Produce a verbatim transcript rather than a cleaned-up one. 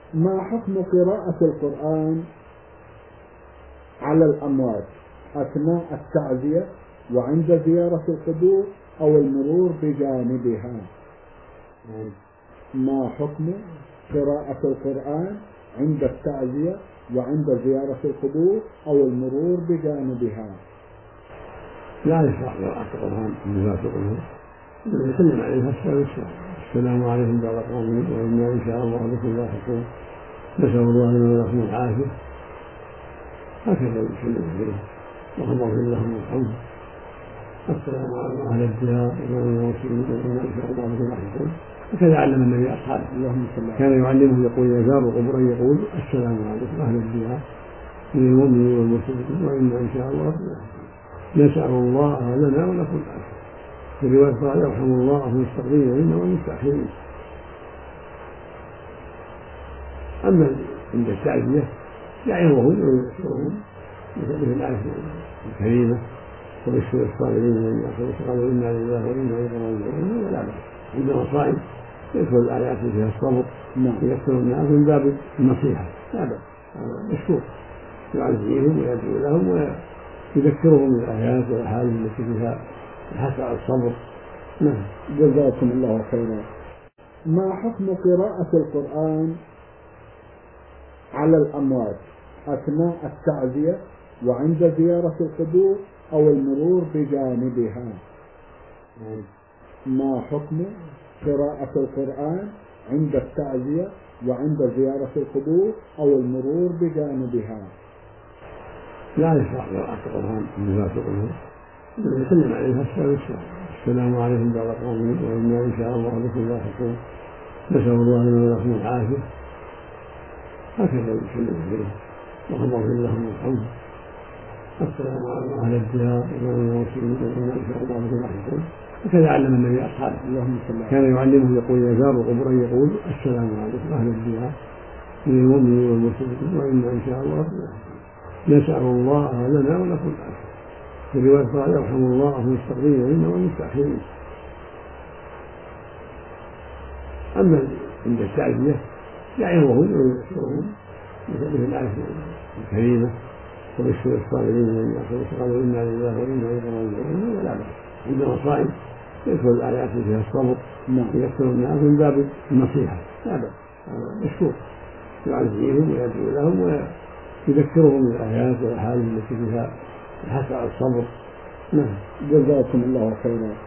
ما حكم قراءة القرآن على الأموات أثناء التعزية وعند زيارة القبور أو المرور بجانبها؟ ما حكم قراءة القرآن عند التعزية وعند زيارة القبور أو المرور بجانبها؟ لا يشرع قراءة القرآن عند زيارة القبور، يسلم عليها السلام السلام عليكم بعد قوم وإنا إن شاء الله بكم لاحقون، نسأل الله لنا ولكم العافية، هكذا يسلم عليه اللهم اغفر لهم وارحمهم، السلام على أهل الديار ومن المسلمين وإنا إن شاء الله بكم لاحقون. هكذا علم النبي أصحابه، كان يعلمهم يقول إذا زاروا القبور يقول السلام عليكم أهل الديار من المؤمنين والمسلمين وإنا إن شاء الله بكم لاحقون، نسأل الله لنا ولكم العافية. في رواية قال يرحم الله المستقدمين منا والمستأخرين. أما عند التعزية يعظهم ويذكرهم مثل الآية الكريمة وبشر الصابرين الذين قالوا إنا لله وإنا إليه راجعون، ولا بأس عند المصائب يذكر الآيات فيها الصبر ويذكر الناس من باب النصيحة، لا بأس مشكور، يعزيهم ويدعو لهم ويذكرهم بالآيات والأحاديث التي فيها الحث على الصبر. نعم، جزاكم الله خيرا. ما حكم قراءة القرآن على الأموات أثناء التعزية وعند زيارة القبور أو المرور بجانبها؟ ما حكم قراءة القرآن عند التعزية وعند زيارة القبور أو المرور بجانبها؟ لا يشرع قراءة القرآن عند زيارة القبور، يسلم عليها السلام عليكم بعد قوم وإنا إن شاء الله بكم لاحقون، نسأل الله لنا ولكم العافية، هكذا يسلم عليه اللهم اغفر لهم وارحمهم، السلام على أهل الديار ومن المسلمين وإنا إن شاء الله بكم لاحقون. هكذا علم النبي أصحابه، كان يعلمهم يقول إذا زاروا القبور يقول السلام عليكم أهل الديار من المؤمنين والمسلمين وإنا إن شاء الله بكم لاحقون، نسأل الله لنا ولكم العافية. في رواية قال يرحم الله المستقدمين منا والمستأخرين. أما عند التعزية يعظهم ويذكرهم مثل الآية الكريمة وبشر الصابرين الذين قالوا إنا لله وإنا إليه راجعون، ولا بأس عند المصائب يذكر الآيات فيها الصبر ويذكر الناس من باب النصيحة، لا بأس مشكور، يعزيهم ويدعو لهم ويذكرهم بالآيات والأحاديث التي فيها الحث على الصبر. نعم، جزاكم الله خيرا.